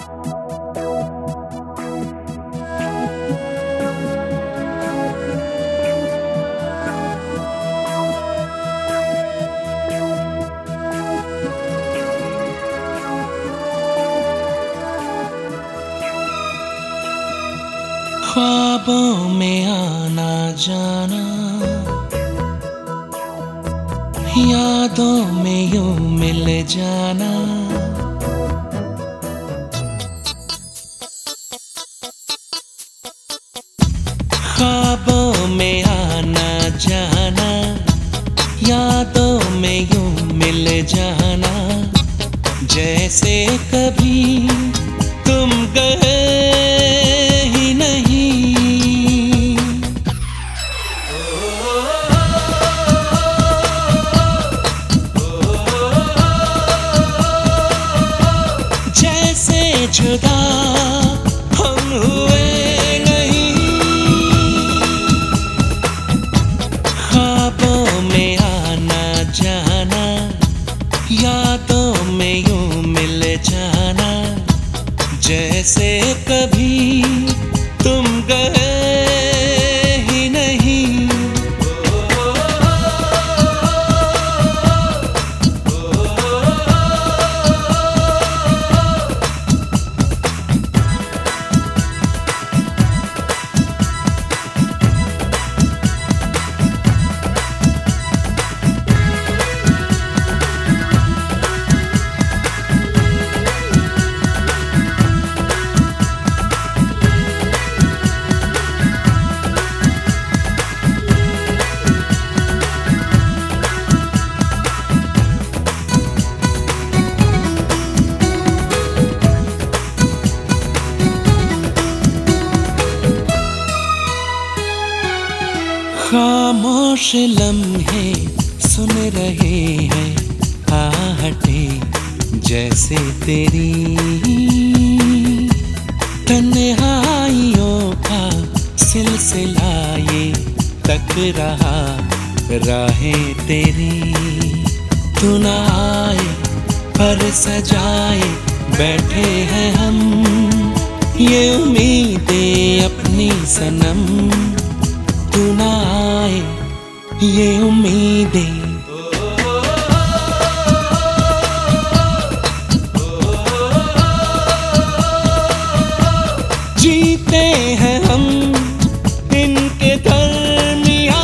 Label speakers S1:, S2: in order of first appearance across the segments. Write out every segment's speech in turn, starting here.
S1: ख्वाबों में आना जाना, यादों में यूं मिल जाना, ख्वाबों में आना जाना, यादों में यूं मिल जाना, जैसे कभी तुम गए ही नहीं। जैसे जुदा हम हुए नहीं, ख्वाबों में आना जाना, यादों में यूं मिल जाना, जैसे कभी तुम गए ही नहीं। खामोश लम्हे सुन रहे हैं आहटें जैसे तेरी, तन्हाइयों का सिलसिला ये तक रहा राहें तेरी। तू न आए पर सजाए बैठे हैं हम, ये उम्मीदें अपनी सनम। तू न आए ये उम्मीदें, जीते हैं हम इनके दरमियां।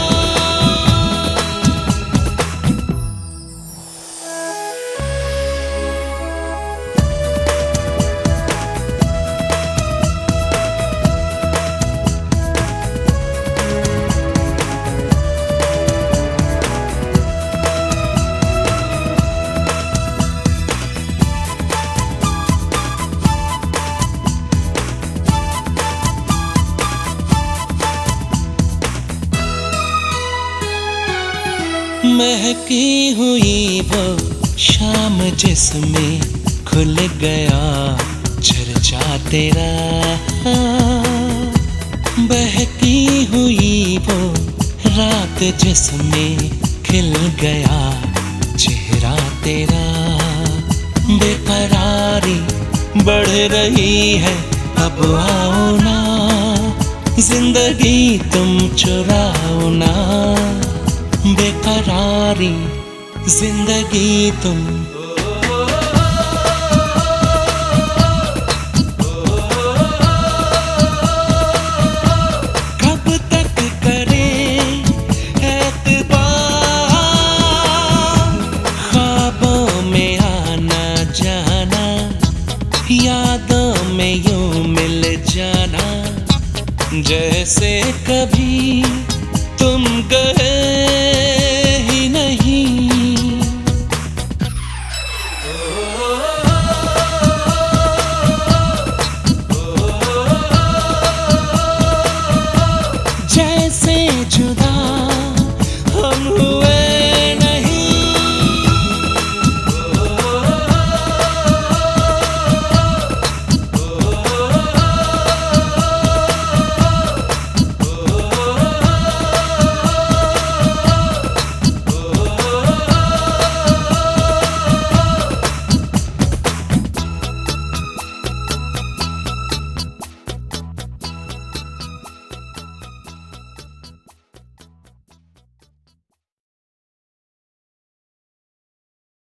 S1: महकी हुई वो शाम जिसमें खुल गया चर्चा तेरा, बहकी हुई वो रात जिसमें खिल गया चेहरा तेरा। बेकरारी बढ़ रही है अब आओ ना, जिंदगी तुम चुराओ ना। बेकरारी जिंदगी तुम, कब तक करें एतबार। ख्वाबों में आना जाना, यादों में यूं मिल जाना, जैसे कभी